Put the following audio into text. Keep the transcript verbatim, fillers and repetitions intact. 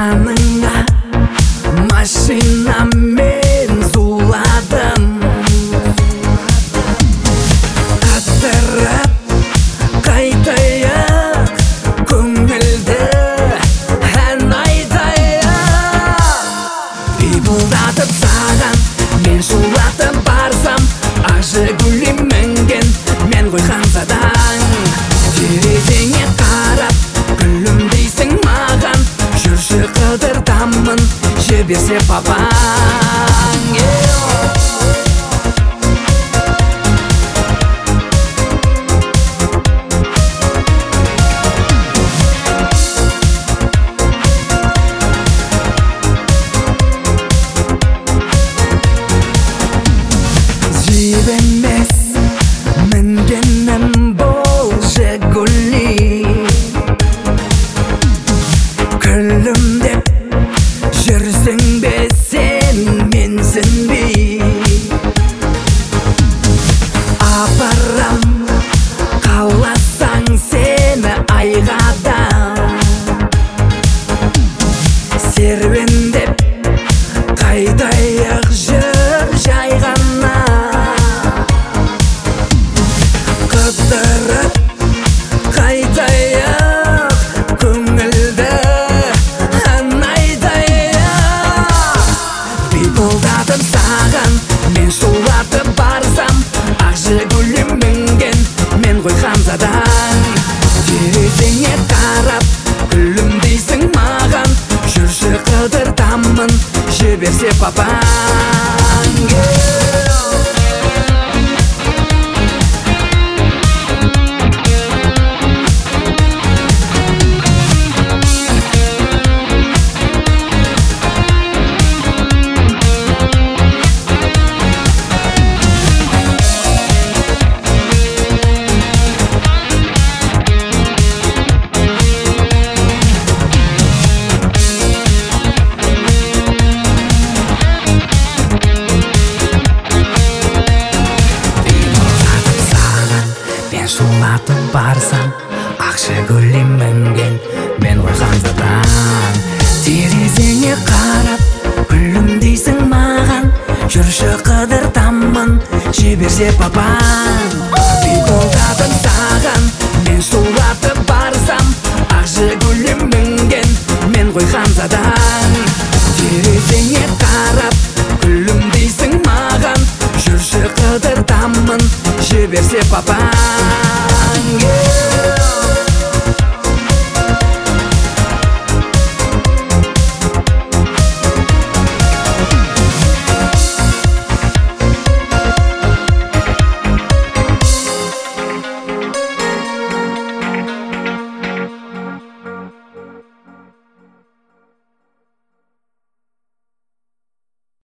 жаныңа машинамен зуладым, қатырып қайтайық көңілді ән айтайық. Пипылдатып саған мен шулатып барсам, ақ жигули мінген мен ғой ханзадаң. Терезеңе қарап күлімдейсің маған, жүрші қыдыртамын жіберсе папаң. Жібемес мінгенім бұл жигули, күлімдеп жүрсің бе сен менсінбей. Апарам қаласаң сені айға да, серуендеп қайтайық жүр жай ғана. Қыдырып қайтайық көңілді ән айтайық. Пипылдатып саған мен шулатып барсам, ақ жигули мінген мен ғой ханзадаң. Терезеңе қарап күлімдейсің маған, жүрші қыдыртамын жіберсе папаң. Шулатып барсам, ақ жигули мінген мен ғой ханзадаң. Терезеңе қарап күлімдейсің маған, жүрші қыдыртамын жіберсе папаң. Пипылдатып саған мен шулатып барсам, ақ жигули мінген мен ғой ханзадаң. Терезеңе қарап күлімдейсің маған, жүрші қыдыртамын жіберсе папаң.